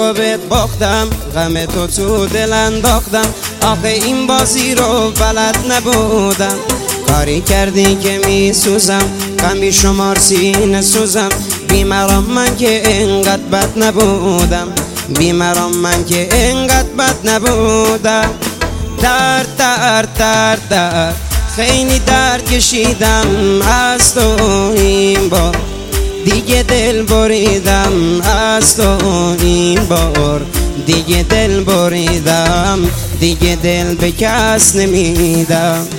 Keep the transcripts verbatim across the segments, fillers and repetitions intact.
عشقو بهت باختم، غم تو تو دل انداختم. آخه این بازی رو بلد نبودم، کاری کردی که می سوزم، غم بی شمار سینه سوزم. بیمارم من که اینقدر بد نبودم، بیمارم من که اینقدر بد نبودم. درد درد درد درد خیلی درد کشیدم از تو این بار، دیگه دل بریدم از تو این بار، دیگه دل بریدم، دیگه دل به کس نمیدم.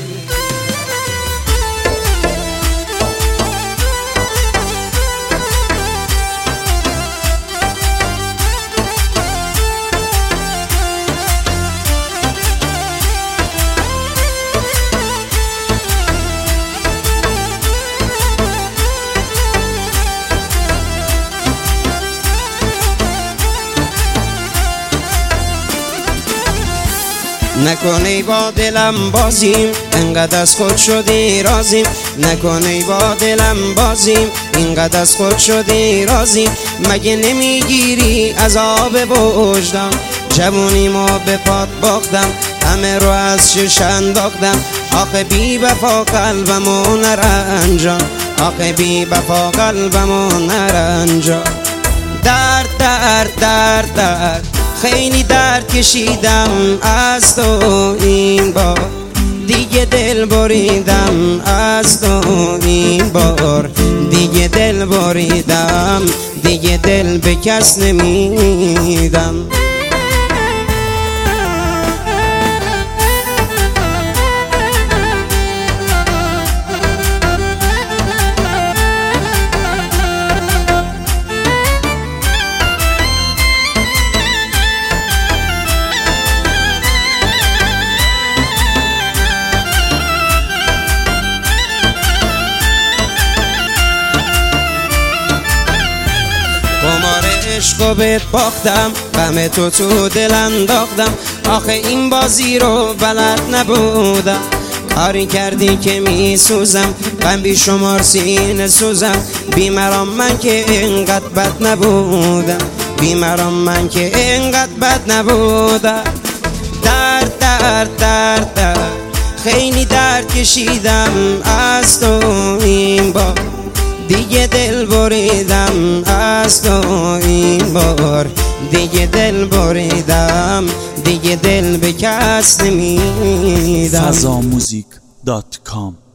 نکنی با دلم بازیم، انقدر از خود شدی رازیم. نکنی با دلم بازیم، اینقدر از خود شدی رازیم. مگه نمیگیری عذاب وجدان؟ جوونی ما به پات باختم، همه رو از شش انداختم. آخه بی وفا قلبمو نرنجان، آخه بی وفا قلبمو نرنجان. درد درد درد درد خیلی درد کشیدم از تو این بار، دیگه دل بریدم از تو این بار، دیگه دل بریدم، دیگه دل به کس نمیدم. قمار عشقو بهت باختم، غم تو تو دل انداختم. آخه این بازی رو بلد نبودم، کاری کردی که می سوزم، غم بی شمار سینه سوزم. بیمارم من که اینقدر بد نبودم، بیمارم من که اینقدر بد نبودم. درد درد درد درد خیلی درد کشیدم از تو این بار، دیگه دل بریدم از تو این بار، دیگه دل بریدم، دیگه دل به کس نمیدم. فضا موزیک دات کام